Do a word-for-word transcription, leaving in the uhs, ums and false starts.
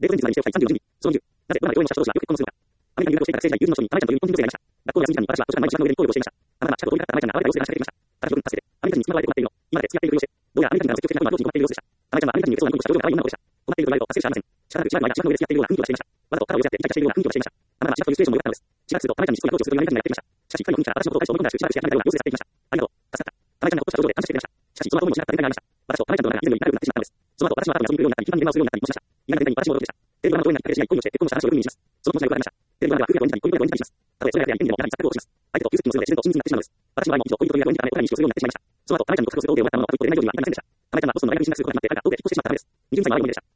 米国人材にしておきたいさんじゅうの準備。そのにじゅう。なぜ、ドナルド・オーエンをした人同士はよく結婚するのか。アメリカに留学していた学生時代、友人の人に、アメちゃんという日本人女性がいました。学校の休み時間に私は図書館の前に芝生の上にトイレをしていました。あなたは、シャツを取り払ったアメちゃんがあなたに様子で話しかけてきました。私は自分助けて、アメリカ人につながれて困っているの。今まで付き合っているふりをして、どうやらアメリカ人が積極的などんな上司に困っている様子でした。アメちゃんはアメリカ人に別荘を何個したような可愛い女の子でした。困っていると言われると達成しかありません。仕方なくしばらくの間、芝生の上で付き合っているような雰囲気をしていました。わざと肩を寄せ合ってイチャイチャしているような雰囲気をしていました。あなたは芝生というシチュエーションも良かったのです。しばらくするとアメちゃんにしつこいアプローチをするというアメリカ人がやってきました。しかし、一番の方にはアメリカ人がやってきました。ありがとう。助かった。アメちゃんのことをすごくよく言われるようになってきました。したことで感謝してくれました。しかし、その後も失った展開がありました。私とアメちゃんとの仲が以前より仲良くなってしまったのです。その後、私は後に遊びに来るようになったり、一番電話をするようになったりもしました。意外な展開に私も驚きました。テレビドラマの通りになり、彼氏が恋をして結婚した話を夜にします。その当時がよくありました。テレビドラマでは夫婦や恋人に恋人や恋人にします。たとえそれがやっていてもやはり錯覚をします。相手と急接近をするので自然と親密になってしまうのです。私は愛も以上恋人という恋人というため、お互いに意識をするようになってしまいました。その後、アメちゃんと告白すると手を終わったものの、あと一歩で恋愛上にはありませんでした。アメちゃんはボストンの大学に進学することになって、彼が後で結婚してしまったためです。にじゅうさいのあるものでした。